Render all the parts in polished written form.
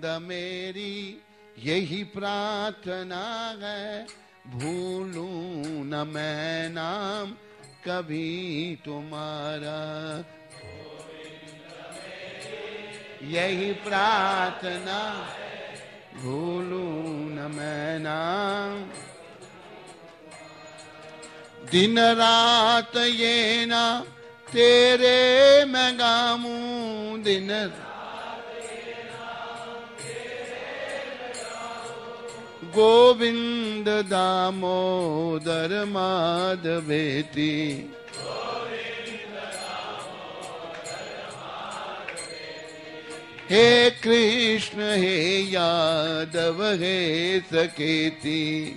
गोविंद मेरी यही प्रार्थना है, भूलूं न मैं नाम कभी तुम्हारा। यही प्रार्थना, भूलूं न मैं नाम। दिन रात ये ना तेरे मैं गाऊं, दिन गोविंद दामोदर माधवेति। हे कृष्ण हे यादव हे सकेति।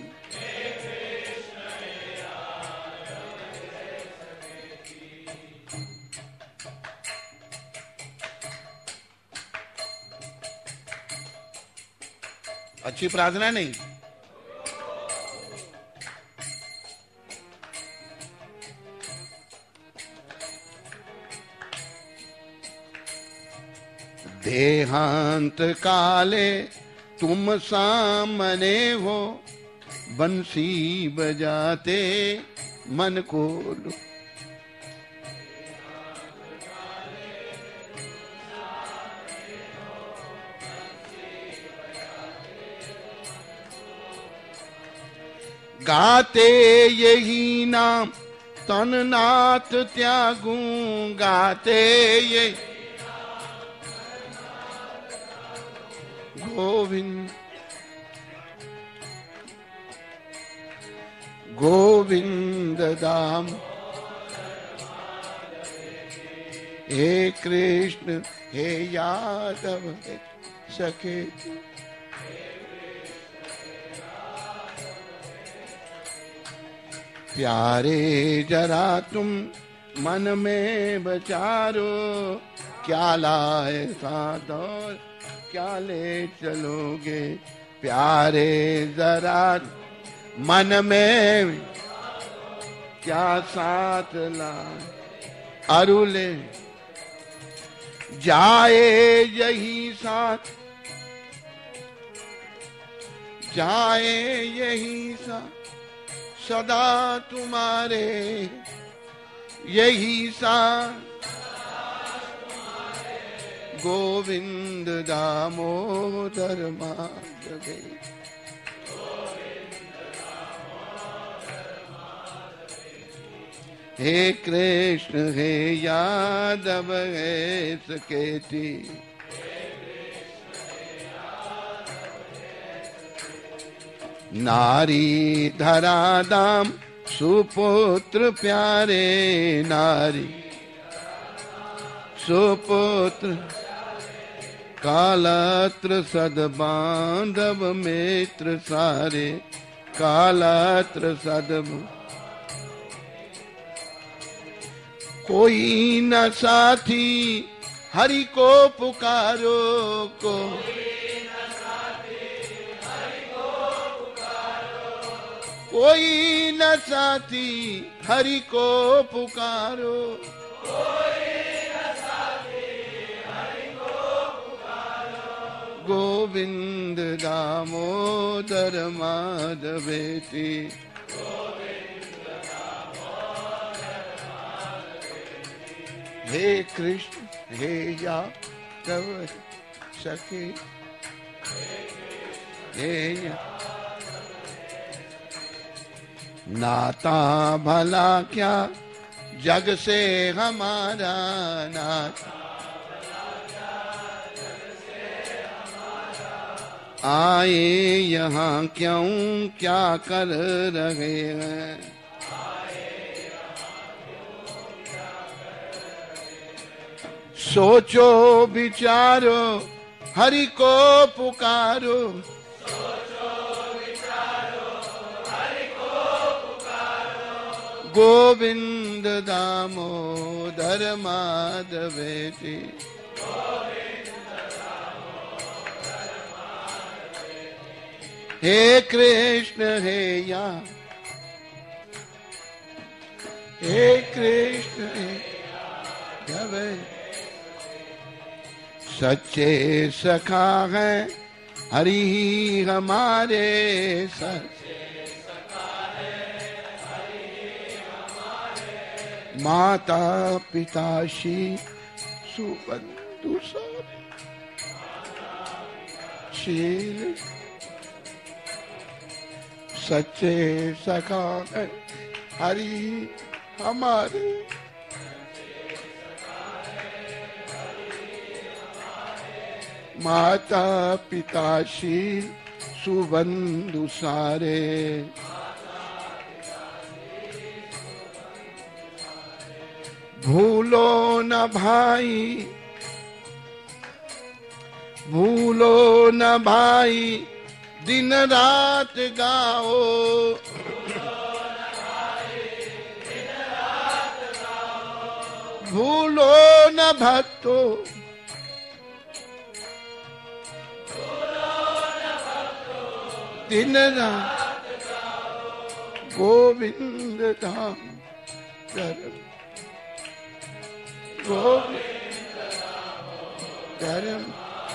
अच्छी प्रार्थना नहीं? देहांत काले तुम सामने हो, बंसी बजाते मन को। गाते यही नाम तन नाथ त्यागूं, गाते ये गोविंद गोविंद दाम। हे कृष्ण हे यादव हे सखे। प्यारे जरा तुम मन में बचारो, क्या लाए साथ और क्या ले चलोगे। प्यारे जरा मन में क्या साथ लाए, अरुले जाए यही साथ, जाए यही साथ सदा तुम्हारे, यही साथ गोविंद दामोदर माधवे। हे कृष्ण हे यादव हे सकेति। नारी धरा दाम सुपुत्र प्यारे, नारी सुपुत्र कालत्र सदबांधव मित्र सारे, कालत्र सदब। कोई न साथी हरि को पुकारो, को कोई न साथी हरि को पुकारो, गोविंद दामोदर माधवेति। हे कृष्ण हे यादव सखे। हे नाता भला क्या जग से हमारा, नाता आए यहाँ क्यों क्या कर रहे हैं। सोचो विचारो हरि को पुकारो, गोविंद दामोदर माधवेति। हे कृष्ण हे या, हे कृष्ण हे यादव सच्चे सखा है हरि ही हमारे सच्चे सखा है हरि ही हमारे माता पिता श्री सुबंधु शील सच्चे सखा है हरि हमारे माता पिता शील सुबंधु सारे भूलो न भाई भूलो न भाई दिन रात गाओ भूलो न भक्तो दिन रात गोविंद धाम धर्म गोविंद धर्म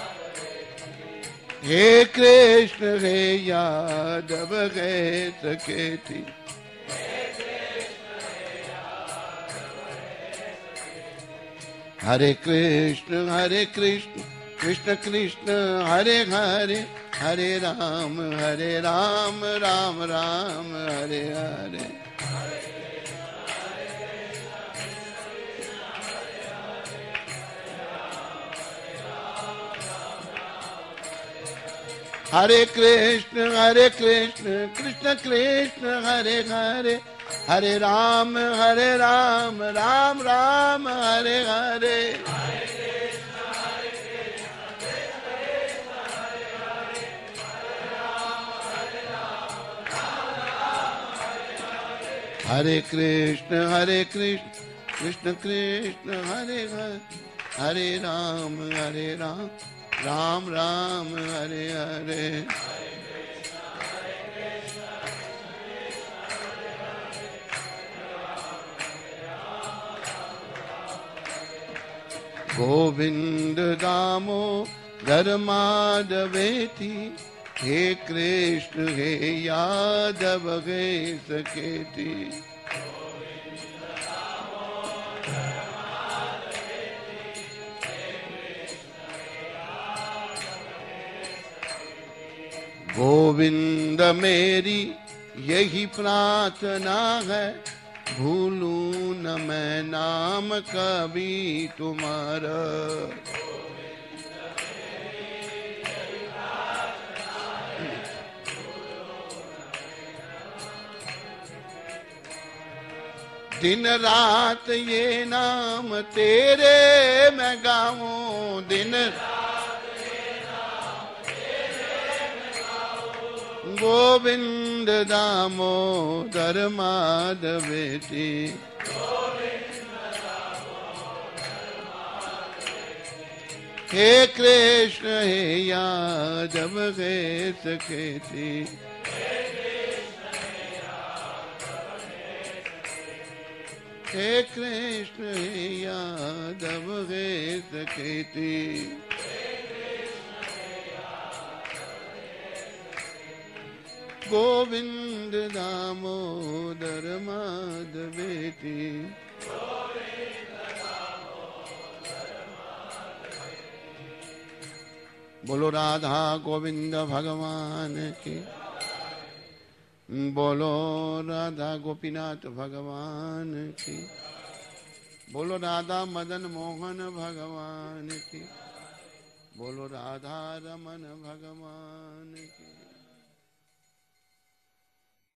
हे कृष्ण हे यादव हे सकेती हरे कृष्ण कृष्ण कृष्ण हरे हरे हरे राम राम राम हरे हरे हरे कृष्ण कृष्ण कृष्ण हरे हरे हरे राम राम राम हरे हरे हरे कृष्ण कृष्ण कृष्ण हरे हरे हरे राम राम राम हरे हरे गोविंद दामोदर माधवेति हे कृष्ण हे यादव हे सकेति गोविंद मेरी यही प्रार्थना है भूलूं न मैं नाम कभी तुम्हारा दिन रात ये नाम तेरे मैं गाऊं दिन गोविंद दामोदर माधवेति हे कृष्ण हे यादव हे सकेति हे कृष्ण हे यादव हे सकेति गोविंद दामोदर माधवेति बोलो राधा गोविंद भगवान की बोलो राधा गोपीनाथ भगवान की बोलो राधा मदन मोहन भगवान की बोलो राधा रमन भगवान की।